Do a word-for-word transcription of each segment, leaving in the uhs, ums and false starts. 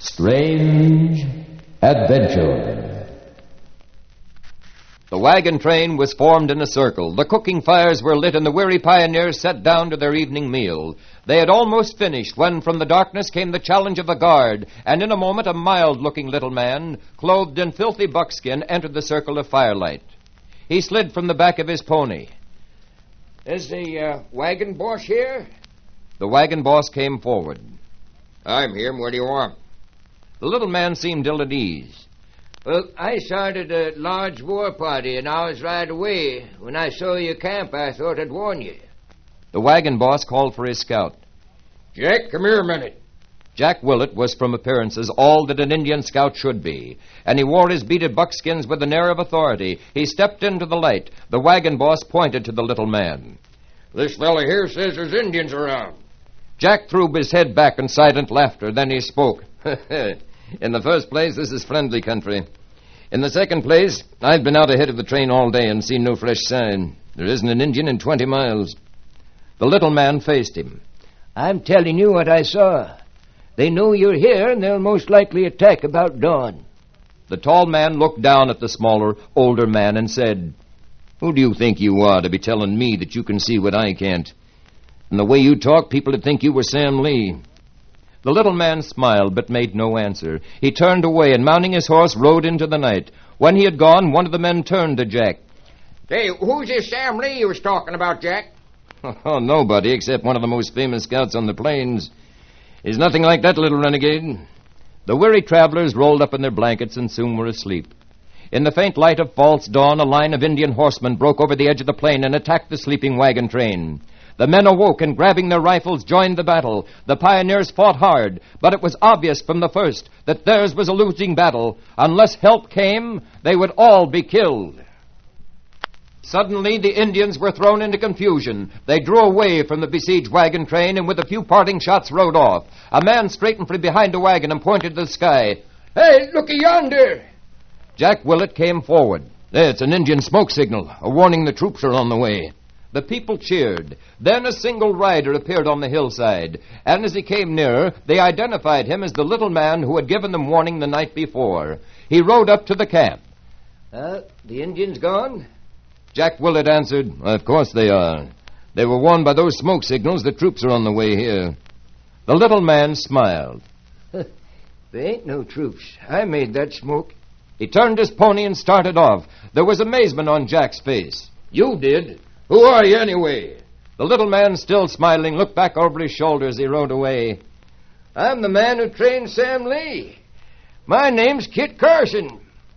Strange Adventure. The wagon train was formed in a circle. The cooking fires were lit, and the weary pioneers sat down to their evening meal. They had almost finished when from the darkness came the challenge of the guard, and in a moment a mild-looking little man, clothed in filthy buckskin, entered the circle of firelight. He slid from the back of his pony. Is the uh, wagon boss here? The wagon boss came forward. I'm here. What do you want? The little man seemed ill at ease. Well, I started a large war party an hour's ride away. When I saw your camp, I thought I'd warn you. The wagon boss called for his scout. Jack, come here a minute. Jack Willett was from appearances all that an Indian scout should be, and he wore his beaded buckskins with an air of authority. He stepped into the light. The wagon boss pointed to the little man. This fella here says there's Indians around. Jack threw his head back in silent laughter. Then he spoke. In the first place, this is friendly country. In the second place, I've been out ahead of the train all day and seen no fresh sign. There isn't an Indian in twenty miles. The little man faced him. I'm telling you what I saw. They know you're here, and they'll most likely attack about dawn. The tall man looked down at the smaller, older man and said, Who do you think you are to be telling me that you can see what I can't? And the way you talk, people would think you were Sam Lee. The little man smiled but made no answer. He turned away and, mounting his horse, rode into the night. When he had gone, one of the men turned to Jack. Hey, who's this Sam Lee you was talking about, Jack? Oh, nobody except one of the most famous scouts on the plains. He's nothing like that little renegade. The weary travelers rolled up in their blankets and soon were asleep. In the faint light of false dawn, a line of Indian horsemen broke over the edge of the plain and attacked the sleeping wagon train. The men awoke and, grabbing their rifles, joined the battle. The pioneers fought hard, but it was obvious from the first that theirs was a losing battle. Unless help came, they would all be killed. Suddenly, the Indians were thrown into confusion. They drew away from the besieged wagon train and with a few parting shots rode off. A man straightened from behind a wagon and pointed to the sky. Hey, looky yonder! Jack Willett came forward. It's an Indian smoke signal, a warning the troops are on the way. The people cheered. Then a single rider appeared on the hillside, and as he came nearer, they identified him as the little man who had given them warning the night before. He rode up to the camp. Uh, the Indians gone? Jack Willett answered, Of course they are. They were warned by those smoke signals that troops are on the way here. The little man smiled. There ain't no troops. I made that smoke. He turned his pony and started off. There was amazement on Jack's face. You did? Who are you, anyway? The little man, still smiling, looked back over his shoulder as he rode away. I'm the man who trained Sam Lee. My name's Kit Carson.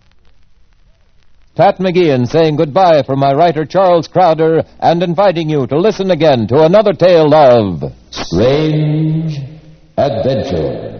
Pat McGeehan saying goodbye from my writer Charles Crowder and inviting you to listen again to another tale of Strange Adventure.